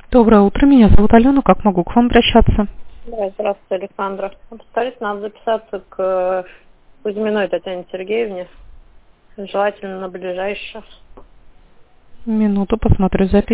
Доброе утро, меня зовут Алена, как могу к вам обращаться? Да, здравствуйте, Александра. Повторюсь, надо записаться к Кузьминой Татьяне Сергеевне, желательно на ближайшее. Минуту, посмотрю запись.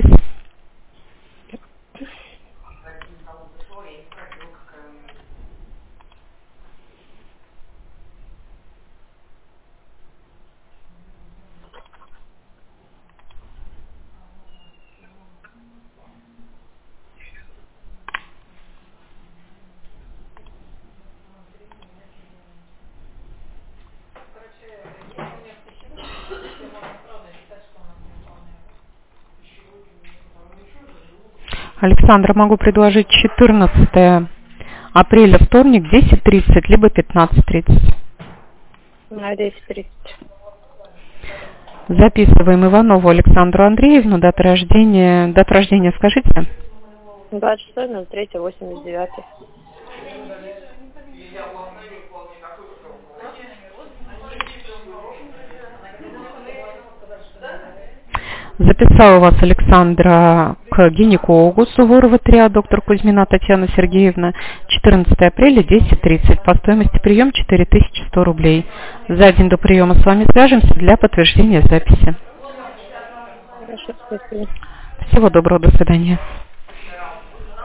Александра, могу предложить 14 апреля, вторник, 10:30, либо 15:30. На 10:30. Записываем Иванову Александру Андреевну, дата рождения скажите. 26.03.89. Записала вас Александра к гинекологу Суворова 3А, доктор Кузьмина Татьяна Сергеевна, 14 апреля, 10:30. По стоимости прием 4100 рублей. За день до приема с вами свяжемся для подтверждения записи. Хорошо, спасибо. Всего доброго, до свидания.